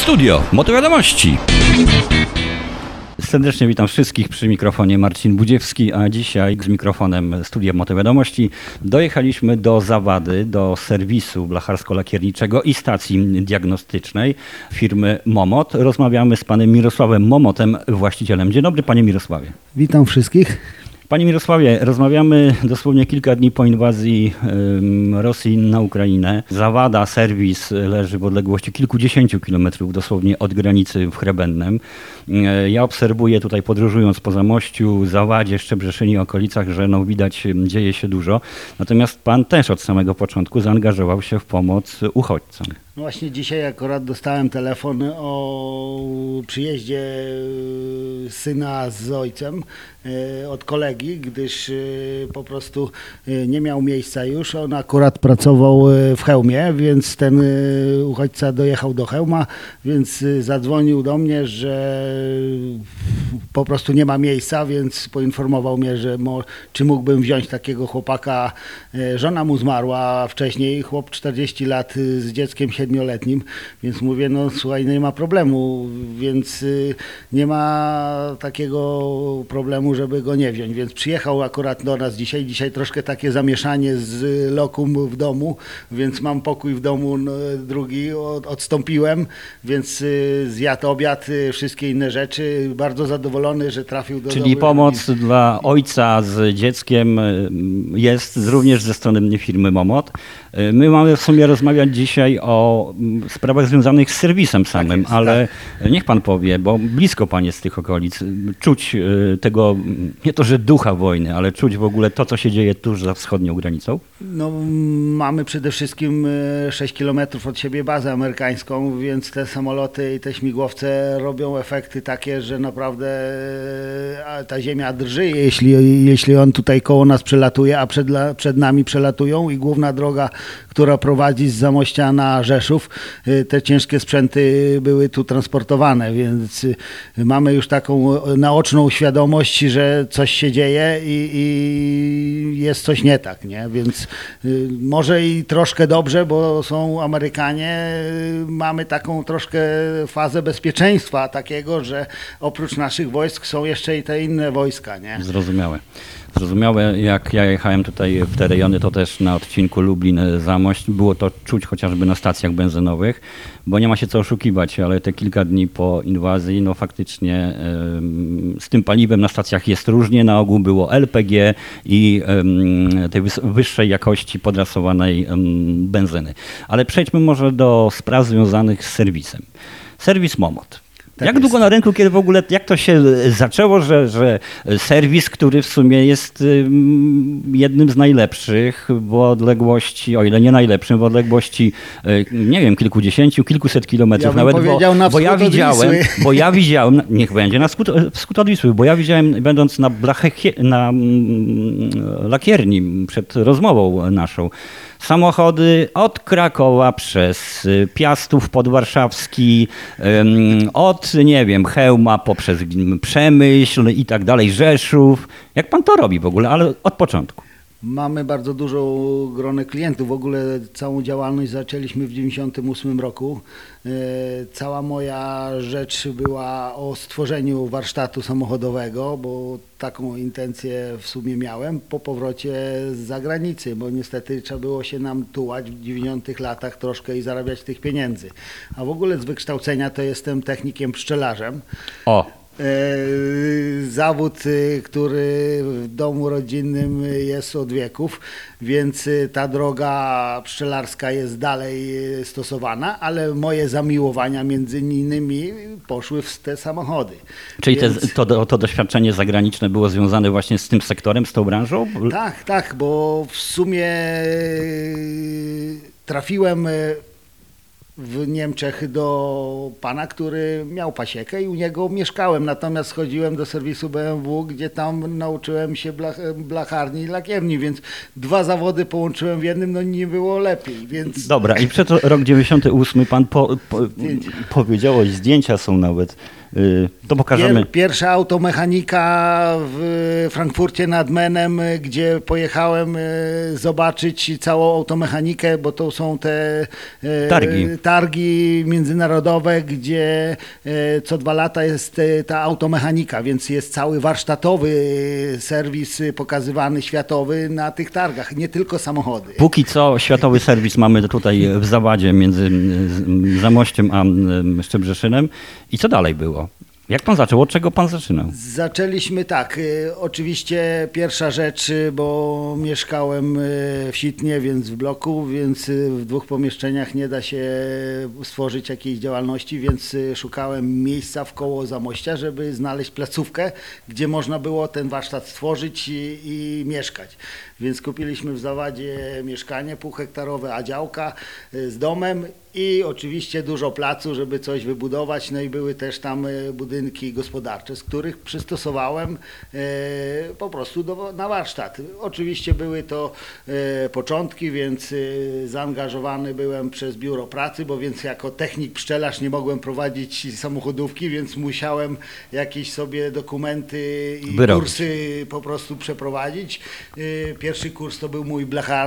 Studio Motowiadomości. Serdecznie witam wszystkich, przy mikrofonie Marcin Budziewski, a dzisiaj z mikrofonem Studia Motowiadomości dojechaliśmy do Zawady, do serwisu blacharsko-lakierniczego i stacji diagnostycznej firmy Momot. Rozmawiamy z panem Mirosławem Momotem, właścicielem. Dzień dobry, panie Mirosławie. Witam wszystkich. Panie Mirosławie, rozmawiamy dosłownie kilka dni po inwazji Rosji na Ukrainę. Zawada, serwis leży w odległości kilkudziesięciu kilometrów dosłownie od granicy w Chrebennem. Ja obserwuję tutaj, podróżując po Zamościu, Zawadzie, Szczebrzeszynie i okolicach, że widać, dzieje się dużo. Natomiast pan też od samego początku zaangażował się w pomoc uchodźcom. No właśnie dzisiaj akurat dostałem telefon o przyjeździe syna z ojcem od kolegi, gdyż po prostu nie miał miejsca już. On akurat pracował w Chełmie, więc ten uchodźca dojechał do Chełma, więc zadzwonił do mnie, że po prostu nie ma miejsca, więc poinformował mnie, że czy mógłbym wziąć takiego chłopaka. Żona mu zmarła wcześniej, chłop 40 lat z dzieckiem 7-letnim, więc mówię, no słuchaj, nie ma problemu, więc nie ma takiego problemu, żeby go nie wziąć, więc przyjechał akurat do nas dzisiaj. Dzisiaj troszkę takie zamieszanie z lokum w domu, więc mam pokój w domu drugi, odstąpiłem, więc zjadł obiad, wszystkie inne rzeczy. Bardzo zadowolony, że trafił do Czyli pomoc dla ojca z dzieckiem jest również ze strony firmy Momot. My mamy w sumie rozmawiać dzisiaj o sprawach związanych z serwisem samym, tak jest, ale tak. Niech pan powie, bo blisko pan jest z tych okolic, czuć tego, nie to, że ducha wojny, ale czuć w ogóle to, co się dzieje tuż za wschodnią granicą? No, mamy przede wszystkim 6 kilometrów od siebie bazę amerykańską, więc te samoloty i te śmigłowce robią efekty takie, że naprawdę ta ziemia drży, jeśli on tutaj koło nas przelatuje, a przed nami przelatują i główna droga, która prowadzi z Zamościa na Rzeszów, te ciężkie sprzęty były tu transportowane, więc mamy już taką naoczną świadomość, że coś się dzieje i jest coś nie tak, nie? Więc może i troszkę dobrze, bo są Amerykanie, mamy taką troszkę fazę bezpieczeństwa takiego, że oprócz naszych wojsk są jeszcze i te inne wojska, nie? Zrozumiałe. Jak ja jechałem tutaj w te rejony, to też na odcinku Lublin-Zamość. Było to czuć chociażby na stacjach benzynowych, bo nie ma się co oszukiwać, ale te kilka dni po inwazji, no faktycznie z tym paliwem na stacjach jest różnie. Na ogół było LPG i tej wyższej jakości podrasowanej benzyny. Ale przejdźmy może do spraw związanych z serwisem. Serwis Momot. Tak jak długo na rynku, kiedy w ogóle, jak to się zaczęło, że serwis, który w sumie jest jednym z najlepszych w odległości, o ile nie najlepszym, w odległości, nie wiem, kilkudziesięciu, kilkuset kilometrów nawet, bo ja widziałem, niech będzie na wschód od Wisły, bo ja widziałem, będąc na lakierni przed rozmową naszą, samochody od Krakowa przez Piastów podwarszawski, od, nie wiem, Chełma poprzez Przemyśl i tak dalej, Rzeszów. Jak pan to robi w ogóle, ale od początku? Mamy bardzo dużo grono klientów. W ogóle całą działalność zaczęliśmy w 1998 roku. Cała moja rzecz była o stworzeniu warsztatu samochodowego, bo taką intencję w sumie miałem po powrocie z zagranicy, bo niestety trzeba było się nam tułać w 90 latach troszkę i zarabiać tych pieniędzy. A w ogóle z wykształcenia to jestem technikiem pszczelarzem. O! Zawód, który w domu rodzinnym jest od wieków, więc ta droga pszczelarska jest dalej stosowana, ale moje zamiłowania między innymi poszły w te samochody. Czyli to doświadczenie zagraniczne było związane właśnie z tym sektorem, z tą branżą? Tak, bo w sumie trafiłem w Niemczech do pana, który miał pasiekę i u niego mieszkałem, natomiast chodziłem do serwisu BMW, gdzie tam nauczyłem się blacharni i lakierni, więc dwa zawody połączyłem w jednym, no nie było lepiej. Więc... Dobra, i przed rok 98 pan powiedział, zdjęcia są nawet To pokażemy. Pierwsza automechanika w Frankfurcie nad Menem, gdzie pojechałem zobaczyć całą automechanikę, bo to są te targi międzynarodowe, gdzie co 2 lata jest ta automechanika, więc jest cały warsztatowy serwis pokazywany światowy na tych targach, nie tylko samochody. Póki co światowy serwis mamy tutaj w Zawadzie między Zamościem a Szczebrzeszynem. I co dalej było? Jak pan zaczął? Od czego pan zaczynał? Zaczęliśmy tak, oczywiście pierwsza rzecz, bo mieszkałem w Sitnie, więc w bloku, więc w 2 pomieszczeniach nie da się stworzyć jakiejś działalności, więc szukałem miejsca wkoło Zamościa, żeby znaleźć placówkę, gdzie można było ten warsztat stworzyć i mieszkać. Więc kupiliśmy w Zawadzie mieszkanie półhektarowe, a działka z domem i oczywiście dużo placu, żeby coś wybudować. No i były też tam budynki gospodarcze, z których przystosowałem po prostu na warsztat. Oczywiście były to początki, więc zaangażowany byłem przez biuro pracy, bo więc jako technik pszczelarz nie mogłem prowadzić samochodówki, więc musiałem jakieś sobie dokumenty i kursy po prostu przeprowadzić. Pierwszy kurs to był mój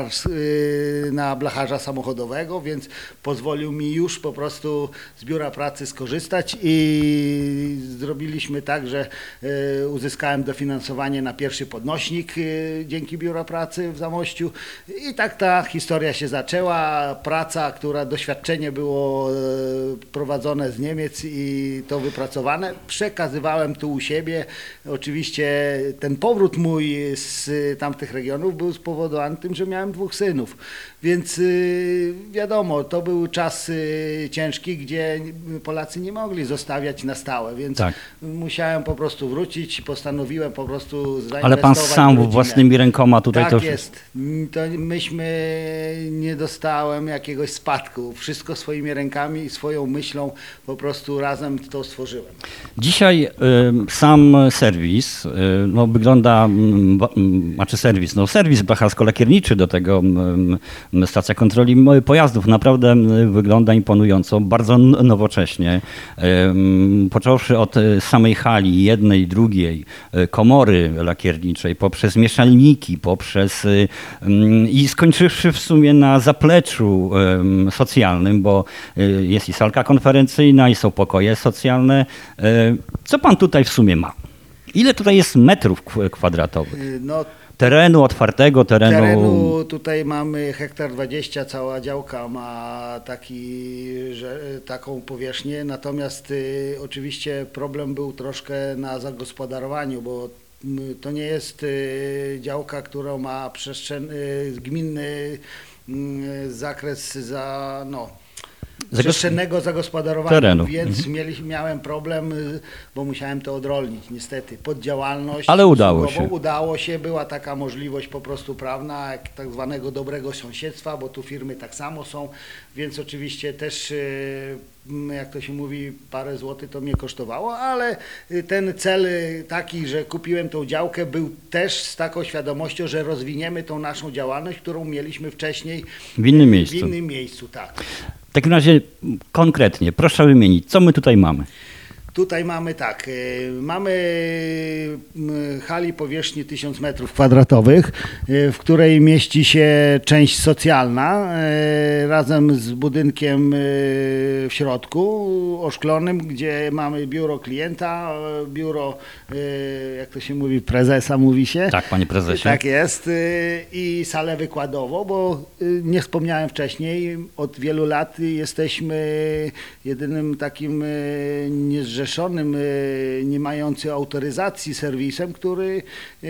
na blacharza samochodowego, więc pozwolił mi już po prostu z biura pracy skorzystać i zrobiliśmy tak, że uzyskałem dofinansowanie na pierwszy podnośnik dzięki biura pracy w Zamościu i tak ta historia się zaczęła. Praca, doświadczenie było prowadzone z Niemiec i to wypracowane. Przekazywałem tu u siebie. Oczywiście ten powrót mój z tamtych regionów był spowodowany tym, że miałem 2 synów, więc wiadomo, to był czas ciężki, gdzie Polacy nie mogli zostawiać na stałe, więc musiałem po prostu wrócić, postanowiłem po prostu zainwestować. Ale pan sam własnymi rękoma tutaj tak jest. To nie dostałem jakiegoś spadku. Wszystko swoimi rękami i swoją myślą po prostu razem to stworzyłem. Dzisiaj sam serwis wygląda, serwis blacharsko-lakierniczy, do tego stacja kontroli pojazdów naprawdę wygląda imponująco, bardzo nowocześnie. Począwszy od samej hali, jednej, drugiej, komory lakierniczej, poprzez mieszalniki, i skończywszy w sumie na zapleczu socjalnym, bo jest i salka konferencyjna, i są pokoje socjalne. Co pan tutaj w sumie ma? Ile tutaj jest metrów kwadratowych? Terenu, otwartego terenu. Tutaj mamy 1,20 ha, cała działka ma taką powierzchnię, natomiast oczywiście problem był troszkę na zagospodarowaniu, bo to nie jest działka, która ma gminny zakres przestrzennego zagospodarowania terenu. Więc miałem problem, bo musiałem to odrolnić niestety pod działalność. Ale udało się. Udało się, była taka możliwość po prostu prawna, jak tak zwanego dobrego sąsiedztwa, bo tu firmy tak samo są, więc oczywiście też, jak to się mówi, parę złotych to mnie kosztowało, ale ten cel taki, że kupiłem tą działkę, był też z taką świadomością, że rozwiniemy tą naszą działalność, którą mieliśmy wcześniej w innym miejscu. W innym miejscu, tak. W takim razie konkretnie, proszę wymienić, co my tutaj mamy? Tutaj mamy mamy hali powierzchni 1000 m2, w której mieści się część socjalna razem z budynkiem w środku oszklonym, gdzie mamy biuro klienta, biuro, jak to się mówi, prezesa mówi się. Tak, panie prezesie. Tak jest i salę wykładową, bo nie wspomniałem wcześniej, od wielu lat jesteśmy jedynym takim niezrzeszonym, nie mający autoryzacji serwisem, który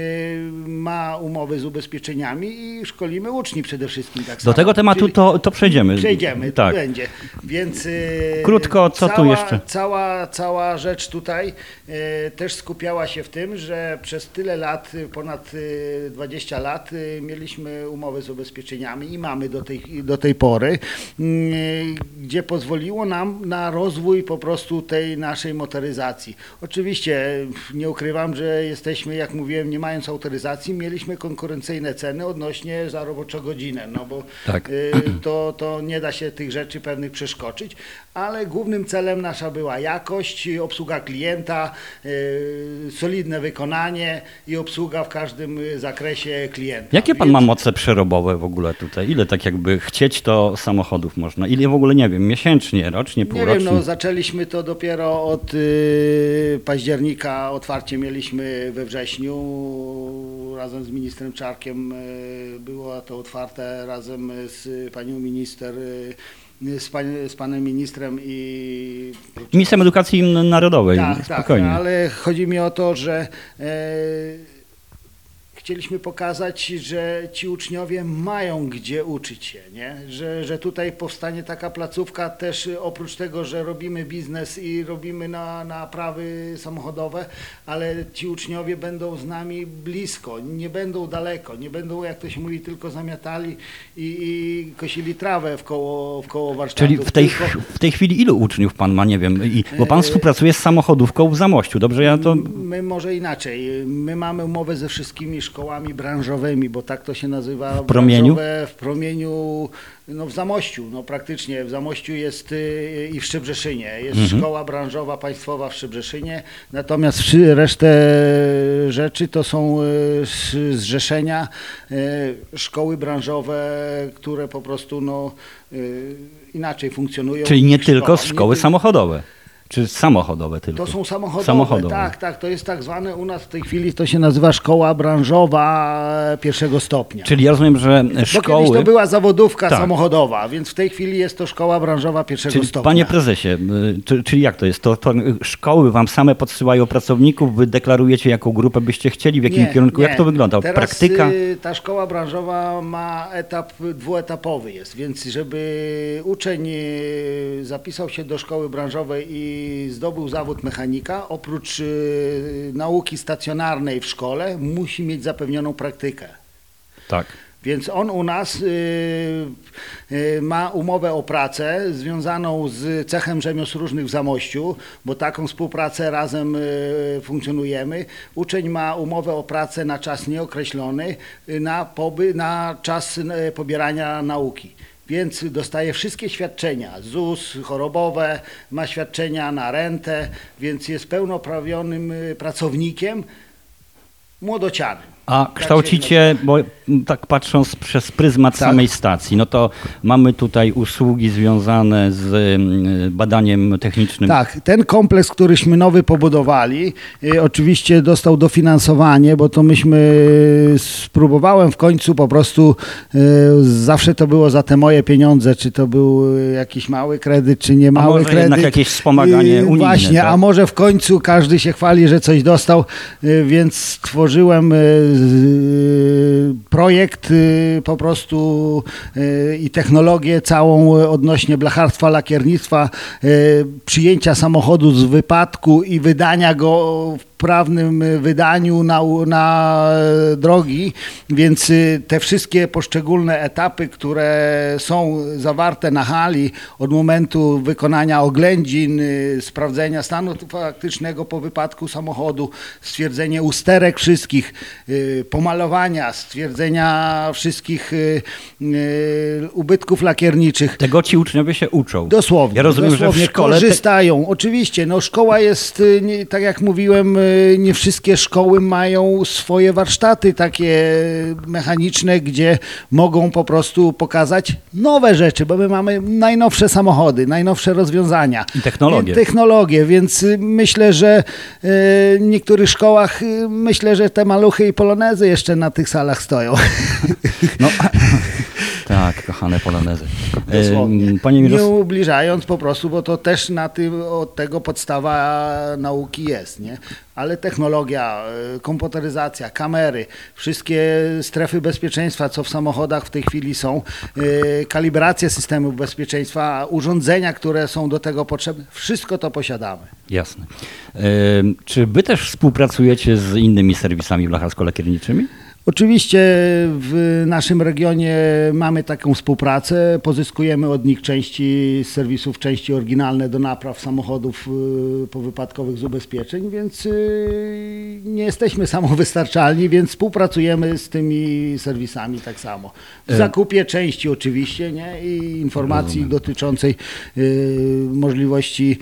ma umowy z ubezpieczeniami i szkolimy uczniów przede wszystkim. Tak Do tego tematu to przejdziemy. Przejdziemy, tak. To będzie. Więc krótko, co tu jeszcze? Cała rzecz tutaj też skupiała się w tym, że przez tyle lat, ponad 20 lat mieliśmy umowy z ubezpieczeniami i mamy do tej pory, gdzie pozwoliło nam na rozwój po prostu tej naszej motoryzacji. Oczywiście nie ukrywam, że jesteśmy, jak mówiłem, nie mając autoryzacji, mieliśmy konkurencyjne ceny odnośnie za roboczą godzinę, no bo Tak. to nie da się tych rzeczy pewnych przeskoczyć, ale głównym celem nasza była jakość, obsługa klienta, solidne wykonanie i obsługa w każdym zakresie klienta. Jakie pan Więc- ma moce przerobowe w ogóle tutaj? Ile tak jakby chcieć to samochodów można? Ile w ogóle, nie wiem, miesięcznie, rocznie, Nie półrocznie? wiem, no zaczęliśmy to dopiero od października, otwarcie mieliśmy we wrześniu, razem z ministrem Czarkiem było to otwarte, razem z panią minister, z panem ministrem i... Ministrem Edukacji Narodowej, Tak, spokojnie. tak, ale chodzi mi o to, że chcieliśmy pokazać, że ci uczniowie mają gdzie uczyć się, nie? Że tutaj powstanie taka placówka też oprócz tego, że robimy biznes i robimy naprawy samochodowe, ale ci uczniowie będą z nami blisko, nie będą daleko, nie będą, jak to się mówi, tylko zamiatali i kosili trawę w koło warsztatu. Czyli w tej chwili ilu uczniów pan ma, nie wiem, bo pan współpracuje z samochodówką w Zamościu, dobrze? Ja to... My może inaczej. My mamy umowę ze wszystkimi szkołami branżowymi, bo tak to się nazywa. W Promieniu? Branżowe w Promieniu, no w Zamościu, no praktycznie. W Zamościu jest i w Szczebrzeszynie. Jest szkoła branżowa państwowa w Szczebrzeszynie, natomiast resztę rzeczy to są zrzeszenia, szkoły branżowe, które po prostu inaczej funkcjonują. Czyli nie niż tylko szkoła. szkoły Nie samochodowe, czy samochodowe tylko? To są samochodowe. Tak, to jest tak zwane u nas w tej chwili to się nazywa szkoła branżowa pierwszego stopnia. Czyli ja rozumiem, że Bo szkoły... kiedyś to była zawodówka Tak. samochodowa, więc w tej chwili jest to szkoła branżowa pierwszego Czyli, stopnia. panie prezesie, czyli jak to jest? To szkoły wam same podsyłają pracowników, wy deklarujecie, jaką grupę byście chcieli, w jakim kierunku? Jak to wygląda? Teraz Praktyka? ta szkoła branżowa ma etap dwuetapowy jest, więc żeby uczeń zapisał się do szkoły branżowej i zdobył zawód mechanika, oprócz nauki stacjonarnej w szkole, musi mieć zapewnioną praktykę. Tak. Więc on u nas ma umowę o pracę związaną z cechem rzemiosł różnych w Zamościu, bo taką współpracę razem funkcjonujemy. Uczeń ma umowę o pracę na czas nieokreślony, na czas pobierania nauki. Więc dostaje wszystkie świadczenia, ZUS, chorobowe, ma świadczenia na rentę, więc jest pełnoprawionym pracownikiem młodocianym. A Tak kształcicie, bo tak patrząc przez pryzmat Tak. samej stacji, no to mamy tutaj usługi związane z badaniem technicznym. Tak, ten kompleks, któryśmy nowy pobudowali, oczywiście dostał dofinansowanie, bo to spróbowałem w końcu po prostu, zawsze to było za te moje pieniądze, czy to był jakiś mały kredyt, czy nie mały może kredyt. jednak jakieś wspomaganie unijne, Właśnie, tak? a może w końcu każdy się chwali, że coś dostał, więc stworzyłem projekt po prostu i technologię całą odnośnie blacharstwa, lakiernictwa, przyjęcia samochodu z wypadku i wydania go w prawnym wydaniu na drogi, więc te wszystkie poszczególne etapy, które są zawarte na hali od momentu wykonania oględzin, sprawdzenia stanu faktycznego po wypadku samochodu, stwierdzenie usterek wszystkich, pomalowania, stwierdzenia wszystkich ubytków lakierniczych. Tego ci uczniowie się uczą. Dosłownie. Ja rozumiem, dosłownie że w szkole... korzystają. Oczywiście, no szkoła jest, tak jak mówiłem, nie wszystkie szkoły mają swoje warsztaty takie mechaniczne, gdzie mogą po prostu pokazać nowe rzeczy, bo my mamy najnowsze samochody, najnowsze rozwiązania. I technologie. Technologie, więc myślę, że w niektórych szkołach, myślę, że te maluchy i polonezy jeszcze na tych salach stoją. No, tak, kochane polonezy. Dosłownie. Panie Nie Mirosławie, ubliżając po prostu, bo to też od tego podstawa nauki jest, nie? Ale technologia, komputeryzacja, kamery, wszystkie strefy bezpieczeństwa, co w samochodach w tej chwili są, kalibracja systemów bezpieczeństwa, urządzenia, które są do tego potrzebne, wszystko to posiadamy. jasne. Czy wy też współpracujecie z innymi serwisami blacharsko-lakierniczymi? Oczywiście w naszym regionie mamy taką współpracę, pozyskujemy od nich części z serwisów, części oryginalne do napraw samochodów powypadkowych z ubezpieczeń, więc nie jesteśmy samowystarczalni, więc współpracujemy z tymi serwisami tak samo. W zakupie części oczywiście, nie? I informacji dotyczącej możliwości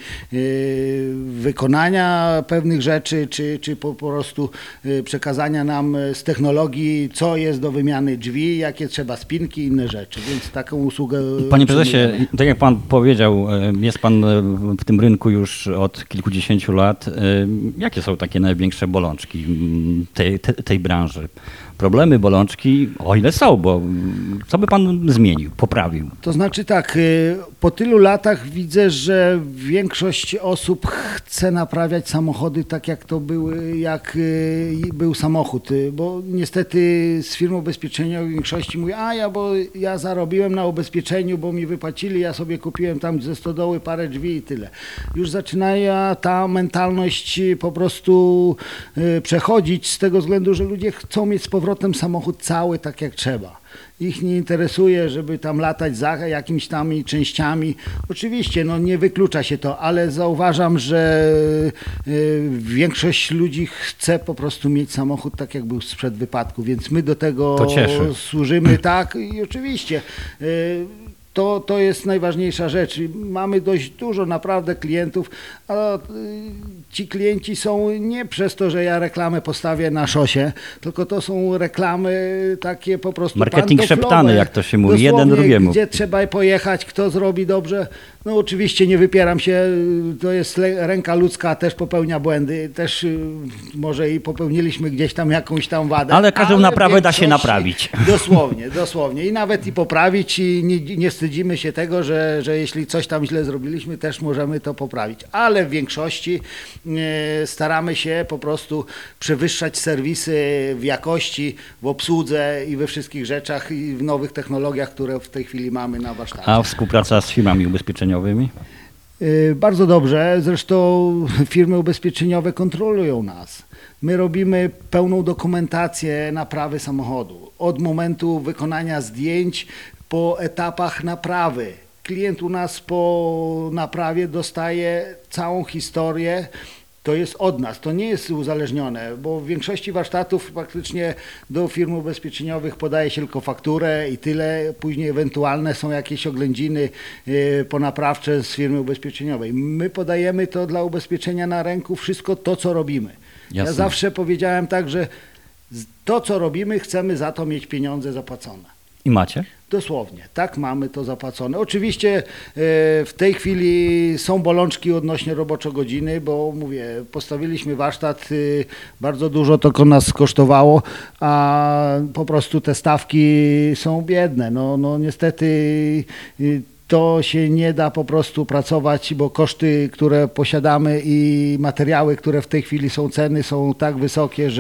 wykonania pewnych rzeczy, czy po prostu przekazania nam z technologii, co jest do wymiany drzwi, jakie trzeba spinki i inne rzeczy, więc taką usługę... Panie prezesie, tak jak pan powiedział, jest pan w tym rynku już od kilkudziesięciu lat. Jakie są takie największe bolączki tej branży? Problemy, bolączki, o ile są, bo co by pan zmienił, poprawił? To znaczy tak, po tylu latach widzę, że większość osób chce naprawiać samochody tak jak to były, jak był samochód, bo niestety z firm ubezpieczeniowych w większości mówi, bo ja zarobiłem na ubezpieczeniu, bo mi wypłacili, ja sobie kupiłem tam ze stodoły parę drzwi i tyle. Już zaczyna ta mentalność po prostu przechodzić z tego względu, że ludzie chcą mieć z powrotem samochód cały tak jak trzeba. Ich nie interesuje, żeby tam latać za jakimiś tam częściami. Oczywiście, nie wyklucza się to, ale zauważam, że większość ludzi chce po prostu mieć samochód tak jak był sprzed wypadku, więc my do tego służymy, tak, i oczywiście. To jest najważniejsza rzecz. Mamy dość dużo naprawdę klientów, a ci klienci są nie przez to, że ja reklamę postawię na szosie, tylko to są reklamy takie po prostu marketing szeptany, jak to się mówi, dosłownie, jeden drugiemu. Gdzie trzeba pojechać, kto zrobi dobrze. Oczywiście nie wypieram się, to jest ręka ludzka, też popełnia błędy, też może i popełniliśmy gdzieś tam jakąś tam wadę. Ale każdą naprawę da się naprawić. Dosłownie. I nawet i poprawić i nie wstydzimy się tego, że jeśli coś tam źle zrobiliśmy, też możemy to poprawić. Ale w większości staramy się po prostu przewyższać serwisy w jakości, w obsłudze i we wszystkich rzeczach i w nowych technologiach, które w tej chwili mamy na warsztacie. A współpraca z firmami ubezpieczeniowymi? Bardzo dobrze. Zresztą firmy ubezpieczeniowe kontrolują nas. My robimy pełną dokumentację naprawy samochodu. Od momentu wykonania zdjęć po etapach naprawy. Klient u nas po naprawie dostaje całą historię. To jest od nas, to nie jest uzależnione, bo w większości warsztatów praktycznie do firm ubezpieczeniowych podaje się tylko fakturę i tyle. Później ewentualne są jakieś oględziny ponaprawcze z firmy ubezpieczeniowej. My podajemy to dla ubezpieczenia na ręku, wszystko to, co robimy. Jasne. Ja zawsze powiedziałem tak, że to, co robimy, chcemy za to mieć pieniądze zapłacone. I macie? Dosłownie, tak, mamy to zapłacone. Oczywiście w tej chwili są bolączki odnośnie roboczo-godziny, bo mówię, postawiliśmy warsztat, bardzo dużo to nas kosztowało, a po prostu te stawki są biedne. Niestety to się nie da po prostu pracować, bo koszty, które posiadamy i materiały, które w tej chwili są ceny, są tak wysokie,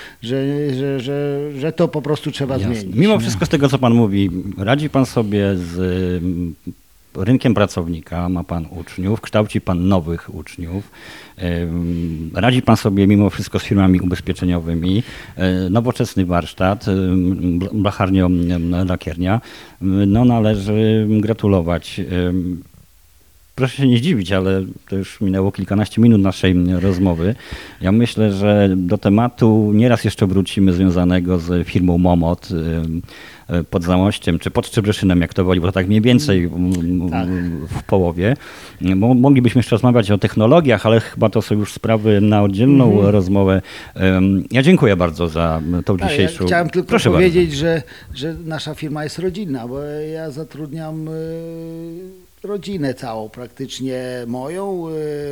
że to po prostu trzeba zmienić. Mimo wszystko z tego, co pan mówi, radzi pan sobie z rynkiem pracownika, ma pan uczniów, kształci pan nowych uczniów, radzi pan sobie mimo wszystko z firmami ubezpieczeniowymi, nowoczesny warsztat, blacharnia, należy gratulować. Proszę się nie zdziwić, ale to już minęło kilkanaście minut naszej rozmowy. Ja myślę, że do tematu nieraz jeszcze wrócimy związanego z firmą Momot pod Zamościem, czy pod Szczebrzeszynem, jak to woli, bo to tak mniej więcej w połowie. Moglibyśmy jeszcze rozmawiać o technologiach, ale chyba to są już sprawy na oddzielną rozmowę. Ja dziękuję bardzo za tą dzisiejszą... Ja chciałem tylko Proszę powiedzieć, że nasza firma jest rodzinna, bo ja zatrudniam rodzinę całą praktycznie moją,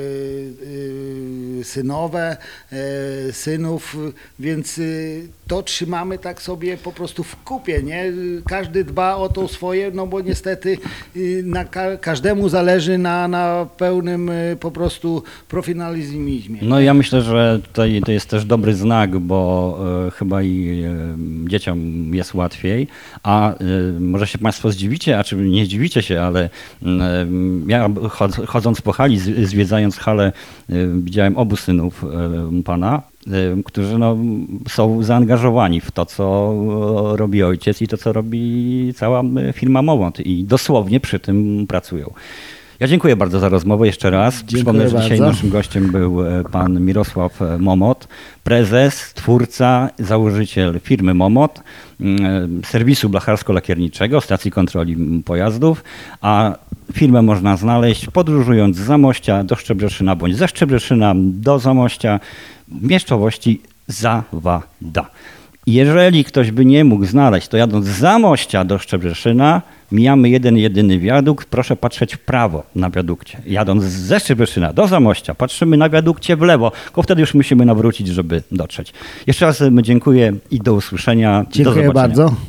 synowe, synów, więc to trzymamy tak sobie po prostu w kupie, nie? Każdy dba o to swoje, bo niestety każdemu zależy na pełnym po prostu profesjonalizmie. Ja myślę, że tutaj to jest też dobry znak, bo chyba i dzieciom jest łatwiej, a może się państwo zdziwicie, a czy nie zdziwicie się, ale Ja chodząc po hali, zwiedzając halę, widziałem obu synów pana, którzy no, są zaangażowani w to, co robi ojciec i to, co robi cała firma Momot i dosłownie przy tym pracują. Ja dziękuję bardzo za rozmowę jeszcze raz. Przypomnę, że dzisiaj naszym gościem był pan Mirosław Momot, prezes, twórca, założyciel firmy Momot, serwisu blacharsko-lakierniczego, stacji kontroli pojazdów, a firmę można znaleźć podróżując z Zamościa do Szczebrzeszyna bądź ze Szczebrzeszyna do Zamościa w miejscowości Zawada. Jeżeli ktoś by nie mógł znaleźć, to jadąc z Zamościa do Szczebrzeszyna, mijamy jeden, jedyny wiadukt. Proszę patrzeć w prawo na wiadukcie. Jadąc ze Szczebrzeszyna do Zamościa, patrzymy na wiadukcie w lewo, tylko wtedy już musimy nawrócić, żeby dotrzeć. Jeszcze raz dziękuję i do usłyszenia. Dziękuję do zobaczenia. bardzo.